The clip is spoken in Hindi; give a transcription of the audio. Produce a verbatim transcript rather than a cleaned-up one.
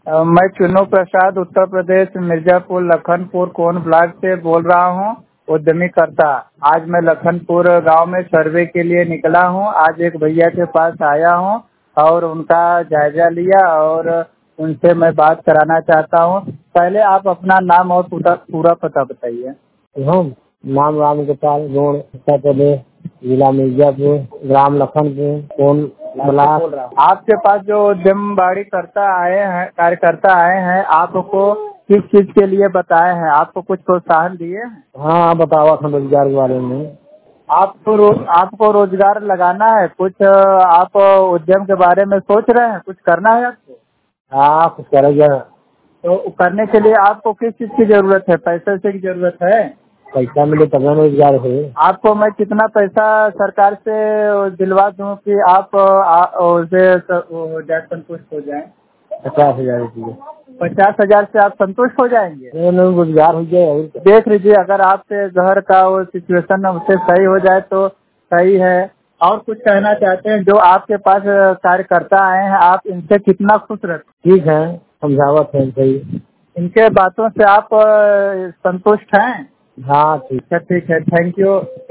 अ, मैं चुन्नू प्रसाद उत्तर प्रदेश मिर्जापुर लखनपुर कोन ब्लॉक से बोल रहा हूँ, उद्यमीकर्ता। आज मैं लखनपुर गांव में सर्वे के लिए निकला हूँ। आज एक भैया के पास आया हूँ और उनका जायजा लिया और उनसे मैं बात कराना चाहता हूँ। पहले आप अपना नाम और पूरा पूरा पता बताइए। हम नाम राम गोपाल रोड उत्तर प्रदेश जिला मिर्जापुर ग्राम लखनपुर कौन ब्लॉक। आपके पास जो उद्यमबाड़ी करता आए हैं कार्यकर्ता आए हैं, आपको किस चीज के लिए बताए हैं? आपको कुछ प्रोत्साहन दिए हैं? हाँ बतावा था रोजगार के बारे में। आपको रो, आपको रोजगार लगाना है कुछ? आप उद्यम के बारे में सोच रहे हैं, कुछ करना है आपको? हाँ कुछ करेगा। तो करने के लिए आपको किस चीज की जरूरत है? पैसे से की जरूरत है? पैसा मिले तब ना रोजगार हो। आपको मैं कितना पैसा सरकार से दिलवा दूं कि आप आ, उसे हो जाए, संतुष्ट हो जाए? पचास हजार रुपये। पचास हजार से आप संतुष्ट हो जाएंगे? नहीं रोजगार हो जाए। देख लीजिए, अगर आपके घर का वो सिचुएशन उससे सही हो जाए तो सही है। और कुछ कहना चाहते हैं? जो आपके पास कार्यकर्ता आए हैं, आप इनसे कितना खुश रहते? ठीक है, समझावत है सही। इनके बातों से आप अ, संतुष्ट हैं? हाँ ठीक है, ठीक है, थैंक यू।